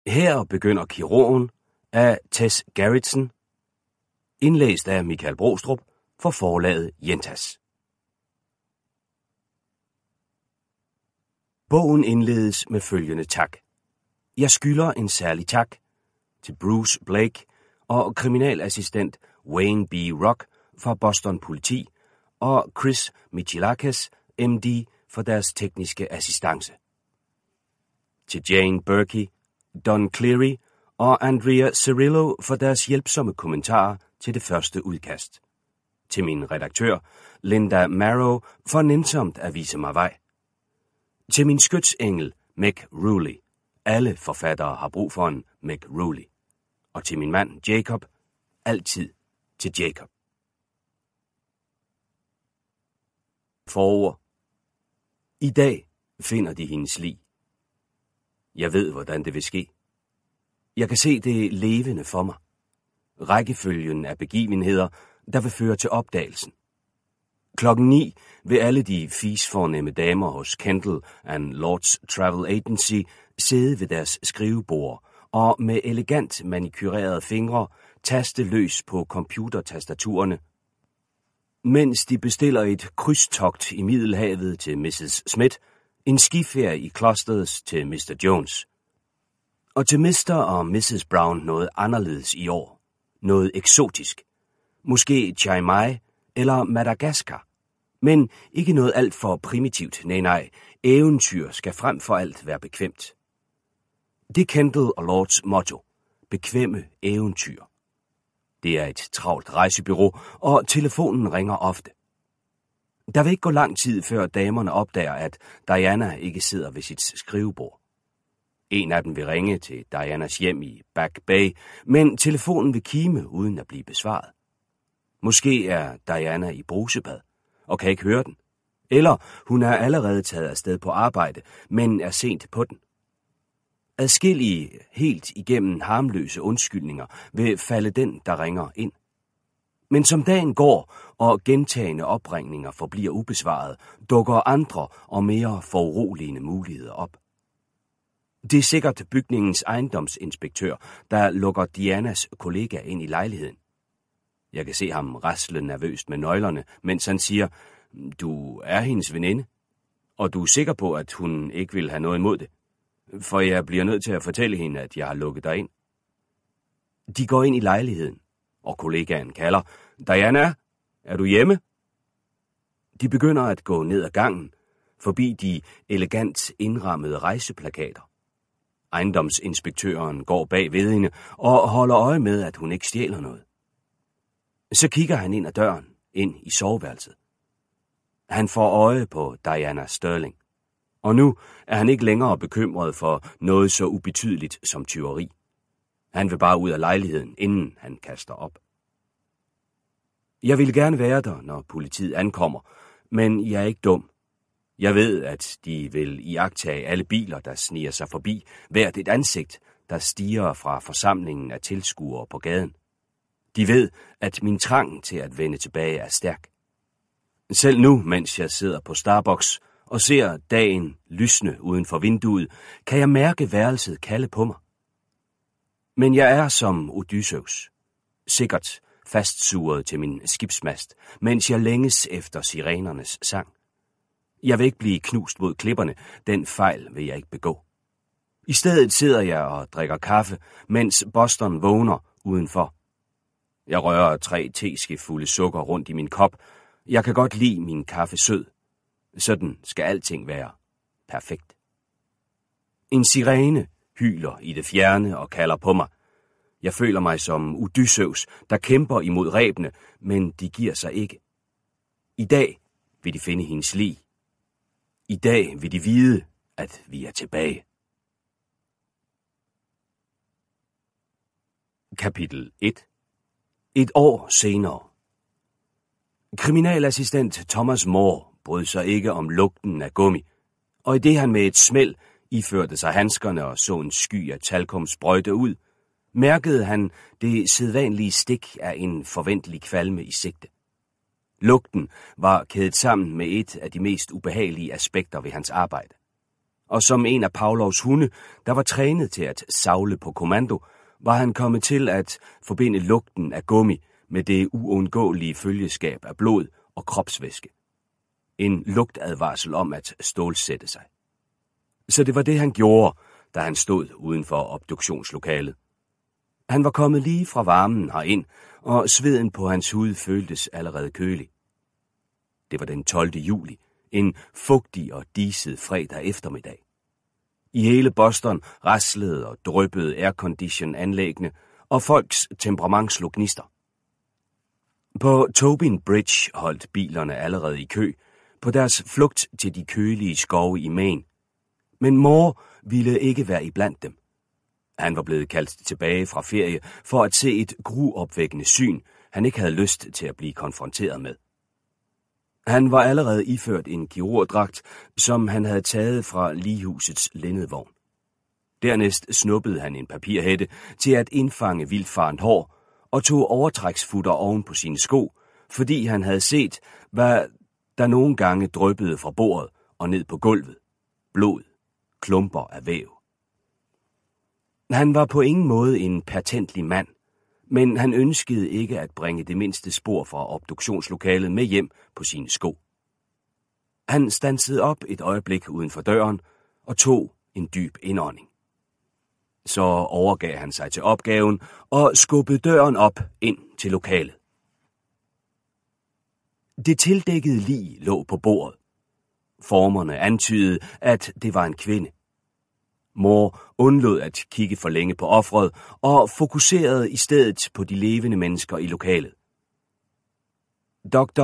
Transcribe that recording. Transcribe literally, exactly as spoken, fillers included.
Her begynder Kirurgen af Tess Gerritsen, indlæst af Michael Brostrup for forlaget Jentas. Bogen indledes med følgende tak. Jeg skylder en særlig tak til Bruce Blake og kriminalassistent Wayne B. Rock fra Boston Politi og Chris Michilakis, M D, for deres tekniske assistance. Til Jane Berkey, Don Cleary og Andrea Cirillo for deres hjælpsomme kommentarer til det første udkast. Til min redaktør, Linda Marrow, for nænsomt at vise mig vej. Til min skytsengel, Meg Rowley. Alle forfattere har brug for en Meg Rowley. Og til min mand, Jacob, altid til Jacob. Forord. I dag finder de hendes lig. Jeg ved, hvordan det vil ske. Jeg kan se det levende for mig. Rækkefølgen af begivenheder, der vil føre til opdagelsen. Klokken ni vil alle de fisfornemme damer hos Kendall and Lords Travel Agency sidde ved deres skrivebord og med elegant manikyrerede fingre taste løs på computertastaturerne, mens de bestiller et krydstogt i Middelhavet til missus Smith, en skiferie i Klosters til mister Jones. Og til mister og missus Brown noget anderledes i år. Noget eksotisk. Måske Chiang Mai eller Madagaskar. Men ikke noget alt for primitivt. Nej, nej. Eventyr skal frem for alt være bekvemt. Det er Kendall og Lords motto. Bekvemme eventyr. Det er et travlt rejsebyrå, og telefonen ringer ofte. Der vil ikke gå lang tid, før damerne opdager, at Diana ikke sidder ved sit skrivebord. En af dem vil ringe til Dianas hjem i Back Bay, men telefonen vil kime uden at blive besvaret. Måske er Diana i brusebad og kan ikke høre den. Eller hun er allerede taget afsted på arbejde, men er sent på den. Adskillige helt igennem harmløse undskyldninger vil falde den, der ringer ind. Men som dagen går, og gentagende opringninger forbliver ubesvaret, dukker andre og mere foruroligende muligheder op. Det er sikkert bygningens ejendomsinspektør, der lukker Dianas kollega ind i lejligheden. Jeg kan se ham rasle nervøst med nøglerne, mens han siger, du er hendes veninde, og du er sikker på, at hun ikke vil have noget imod det, for jeg bliver nødt til at fortælle hende, at jeg har lukket dig ind. De går ind i lejligheden, og kollegaen kalder, Diana, er du hjemme? De begynder at gå ned ad gangen, forbi de elegant indrammede rejseplakater. Ejendomsinspektøren går bag ved hende og holder øje med, at hun ikke stjæler noget. Så kigger han ind ad døren, ind i soveværelset. Han får øje på Diana Sterling, og nu er han ikke længere bekymret for noget så ubetydeligt som tyveri. Han vil bare ud af lejligheden, inden han kaster op. Jeg vil gerne være der, når politiet ankommer, men jeg er ikke dum. Jeg ved, at de vil iagttage alle biler, der sniger sig forbi, hvert et ansigt, der stiger fra forsamlingen af tilskuere på gaden. De ved, at min trang til at vende tilbage er stærk. Selv nu, mens jeg sidder på Starbucks og ser dagen lysne uden for vinduet, kan jeg mærke værelset kalde på mig. Men jeg er som Odysseus, sikkert fastsuret til min skibsmast, mens jeg længes efter sirenernes sang. Jeg vil ikke blive knust mod klipperne, den fejl vil jeg ikke begå. I stedet sidder jeg og drikker kaffe, mens Boston vågner udenfor. Jeg rører tre teskefulde sukker rundt i min kop. Jeg kan godt lide min kaffe sød. Sådan skal alting være. Perfekt. En sirene hyler i det fjerne og kalder på mig. Jeg føler mig som Odysseus, der kæmper imod rebene, men de giver sig ikke. I dag vil de finde hendes lig. I dag vil de vide, at vi er tilbage. Kapitel et. Et år senere. Kriminalassistent Thomas Moore brød sig ikke om lugten af gummi, og i det han med et smæld iførte sig handskerne og så en sky af talkum sprøjte ud, mærkede han det sædvanlige stik af en forventelig kvalme i sigte. Lugten var kædet sammen med et af de mest ubehagelige aspekter ved hans arbejde. og som en af Pavlovs hunde, der var trænet til at savle på kommando, var han kommet til at forbinde lugten af gummi med det uundgåelige følgeskab af blod og kropsvæske. En lugtadvarsel om at stålsætte sig. Så det var det, han gjorde, da han stod uden for obduktionslokalet. Han var kommet lige fra varmen herind, og sveden på hans hud føltes allerede kølig. Det var den tolvte juli, en fugtig og diset fredag eftermiddag. I hele Boston raslede og dryppede aircondition-anlæggene, og folks temperament slog gnister. På Tobin Bridge holdt bilerne allerede i kø, på deres flugt til de kølige skove i Maine. Men mor ville ikke være iblandt dem. Han var blevet kaldt tilbage fra ferie for at se et gruopvækkende syn, han ikke havde lyst til at blive konfronteret med. Han var allerede iført en kirurgdragt, som han havde taget fra lighusets linnedvogn. Dernæst snuppede han en papirhætte til at indfange vildfarent hår og tog overtræksfutter oven på sine sko, fordi han havde set, hvad der nogle gange dryppede fra bordet og ned på gulvet. Blod, klumper af væv. Han var på ingen måde en patentlig mand, men han ønskede ikke at bringe det mindste spor fra obduktionslokalet med hjem på sine sko. Han standsede op et øjeblik uden for døren og tog en dyb indånding. Så overgav han sig til opgaven og skubbede døren op ind til lokalet. Det tildækkede lig lå på bordet. Formerne antydede, at det var en kvinde. Mor undlod at kigge for længe på offeret og fokuserede i stedet på de levende mennesker i lokalet. doktor